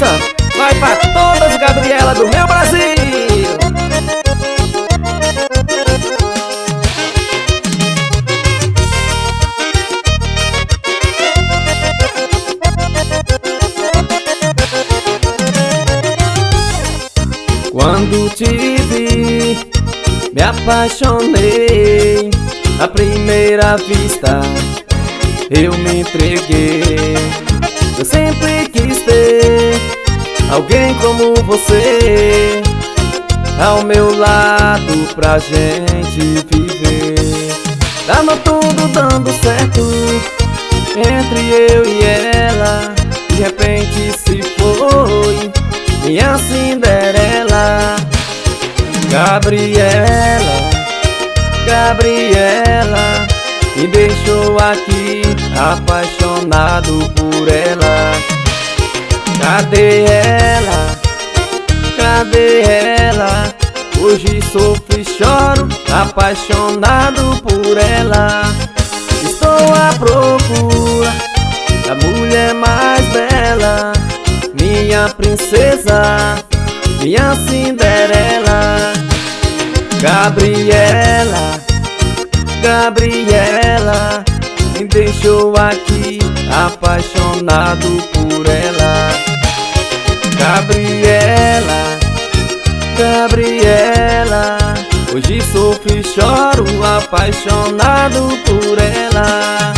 essa vai pra todas Gabriela do meu Brasil. Quando te vi, me apaixonei à primeira vista, eu me entreguei. Eu sempre quis ter alguém como você ao meu lado pra gente viver. Tava tudo dando certo entre eu e ela, de repente se foi minha Cinderela. Gabriela, me deixou aqui apaixonado por ela. Cadê ela? Hoje sofro e choro, apaixonado por ela. Estou à procura da mulher mais bela, minha princesa, minha Cinderela. Gabriela, me deixou aqui apaixonado por ela. Gabriela, hoje sofro e choro, apaixonado por ela.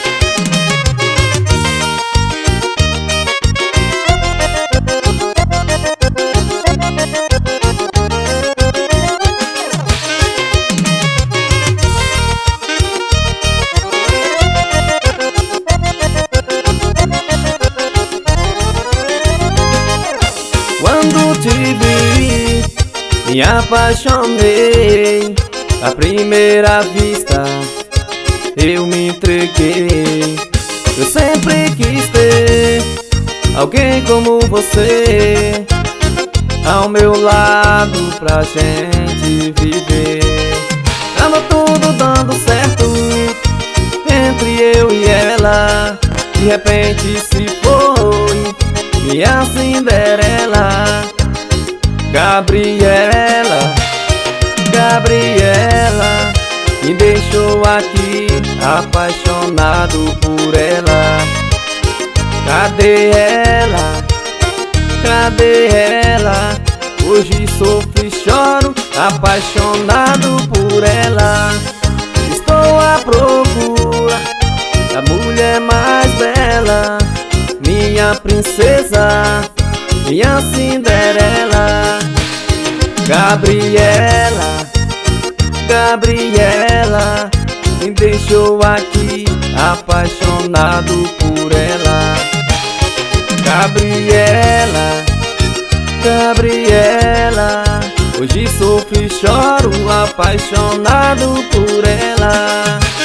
Quando te vi, me apaixonei à primeira vista, eu me entreguei. Eu sempre quis ter alguém como você ao meu lado pra gente viver. Tava tudo dando certo entre eu e ela, de repente se foi minha Cinderela. Gabriela, me deixou aqui apaixonado por ela. Cadê ela? Hoje sofro e choro, apaixonado por ela. Estou à procura da mulher mais bela, minha princesa, minha Cinderela. Gabriela, me deixou aqui apaixonado por ela. Gabriela, hoje sofro e choro, apaixonado por ela.